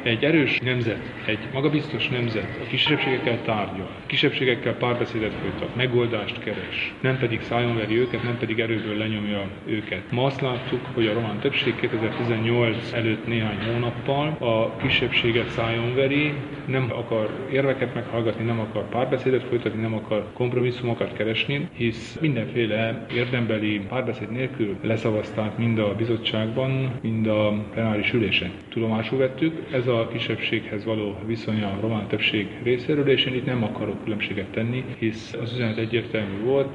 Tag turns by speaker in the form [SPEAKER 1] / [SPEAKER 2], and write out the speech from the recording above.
[SPEAKER 1] Egy erős nemzet, egy magabiztos nemzet a kisebbségekkel tárgyal, kisebbségekkel párbeszédet folytat, megoldást keres, nem pedig szájonveri őket, nem pedig erőből lenyomja őket. Ma azt láttuk, hogy a román többség 2018 előtt néhány hónappal a kisebbséget szájonveri, nem akar érveket meghallgatni, nem akar párbeszédet folytatni, nem akar kompromisszumokat keresni, hisz mindenféle érdembeli párbeszéd nélkül leszavazták mind a bizottságban, mind a plenáris ülésen. Tudomásul vettük, ez a kisebbséghez való viszonya a román többség részéről, és én itt nem akarok különbséget tenni, hisz az üzenet egyértelmű volt,